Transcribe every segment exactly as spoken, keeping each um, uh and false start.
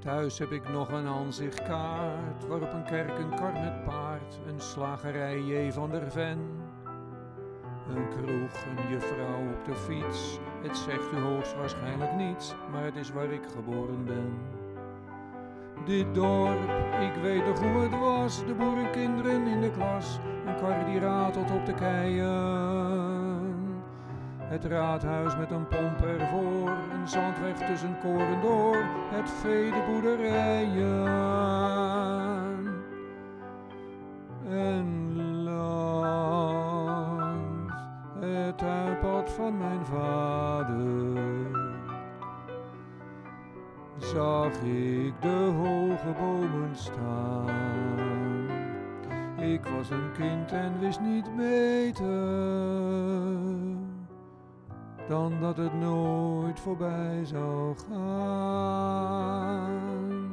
Thuis heb ik nog een aanzichtkaart, waarop een kerk, een kar met paard, een slagerij J. van der Ven. Een kroeg, een juffrouw op de fiets, het zegt u hoogstwaarschijnlijk niets, maar het is waar ik geboren ben. Dit dorp, ik weet nog hoe het was, de boerenkinderen in de klas, een kar die ratelt op de keien. Het raadhuis met een pomp ervoor, een zandweg tussen koren door, het vee, de boerderijen. En langs het tuinpad van mijn vader zag ik de hoge bomen staan. Ik was een kind en wist niet beter dan dat het nooit voorbij zou gaan.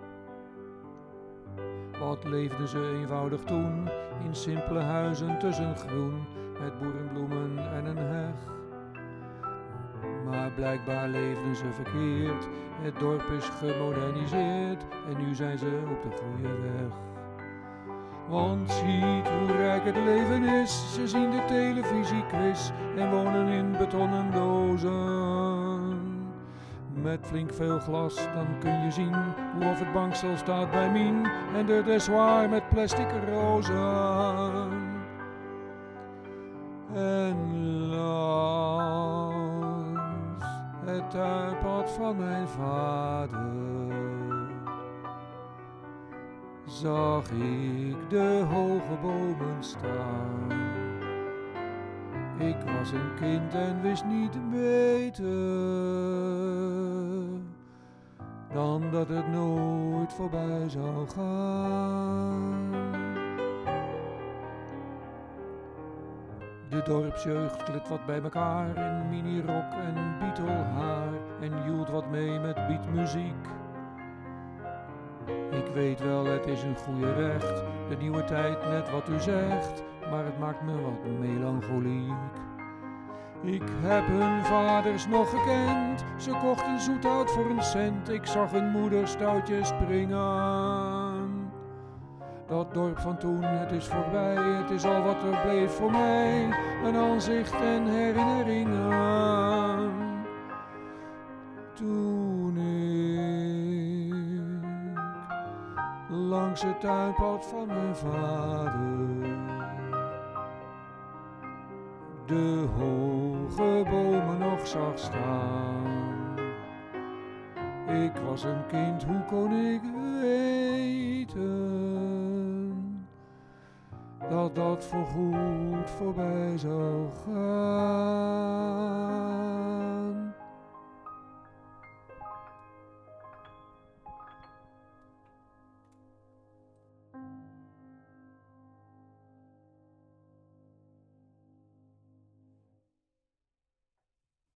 Wat leefden ze eenvoudig toen, in simpele huizen tussen groen, met boerenbloemen en een heg. Maar blijkbaar leefden ze verkeerd, het dorp is gemoderniseerd en nu zijn ze op de goede weg. Want ziet hoe rijk het leven is, ze zien de televisiequiz en wonen in betonnen dozen. Met flink veel glas, dan kun je zien hoe of het bankstel staat bij Mien en de dessoir met plastic rozen. En langs het tuinpad van mijn vader zag ik de hoge bomen staan. Ik was een kind en wist niet beter dan dat het nooit voorbij zou gaan. De dorpsjeugd klit wat bij elkaar in minirok en Beatle-haar en joelt wat mee met beatmuziek. Ik weet wel, het is een goede recht, de nieuwe tijd net wat u zegt, maar het maakt me wat melancholiek. Ik heb hun vaders nog gekend, ze kochten zoethout voor een cent, ik zag hun moeder stoutjes springen. Dat dorp van toen, het is voorbij, het is al wat er bleef voor mij, een aanzicht en herinneringen. Toen ik langs het tuinpad van mijn vader de hoge bomen nog zag staan. Ik was een kind, hoe kon ik weten dat dat voorgoed voorbij zou gaan?